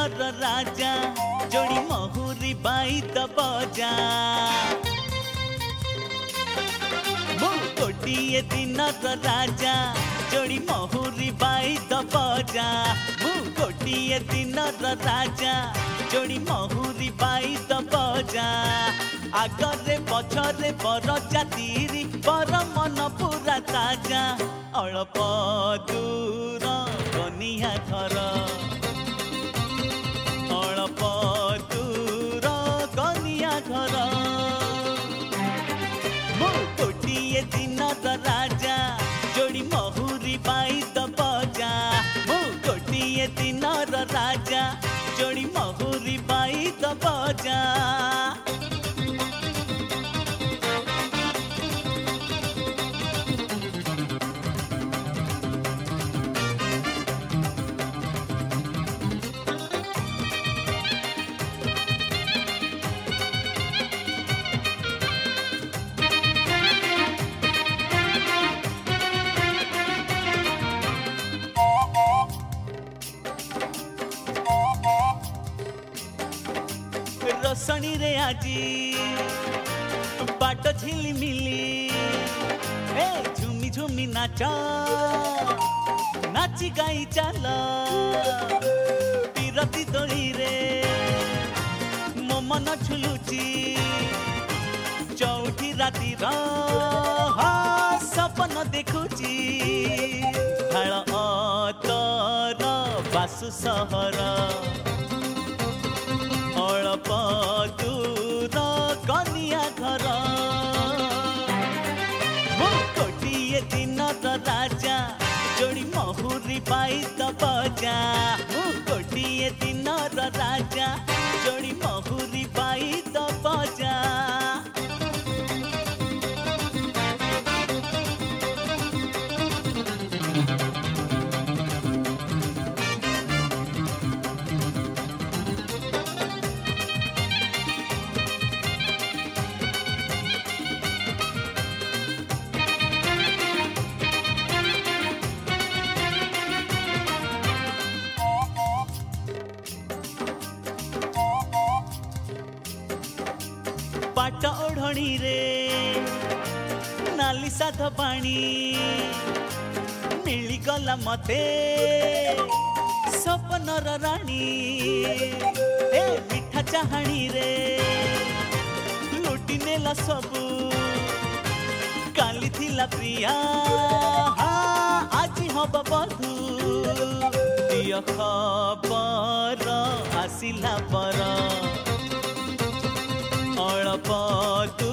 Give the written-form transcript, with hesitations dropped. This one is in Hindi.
दिनर राजा जोड़ी महुरी बाई दबजा गोटिए दिनर राजा जोड़ी महुरी बाई दबजा गोटिए दिनर राजा जोड़ी महुरी बाई दबजा आगरे पछरे बर जातिरी बर मन पूरा ताजा अल्प दूर कनिया घर अल्प दूर कनिया घर गोटिए दिनर राजा जोड़ी महुरी बाई दबजा गोटिए दिनर राजा जोड़ी महुरी बाई दबजा रसणी रे आजी बाट झिलिमिली झुमी झुमी नाच नाची गाई चाल पीरती दोली रे मो मन झुलुची चौठी राती सपन देखुची ढाल अतर बासु सहर अल्प दूर कनिया घर गोटिए दिनर राजा जोड़ी महुरी बाई दबजा गोटिए दिनर राजा जोड़ी महुरी बाई दबजा पाट ओढ़णी रे नाली साध पानी मिलीगला मते सपनर राणी मिठा चाहाणी रे लुटी नेला सबू काली थिला प्रिया आज हब बधू दिय खबर आसिला पर अल्प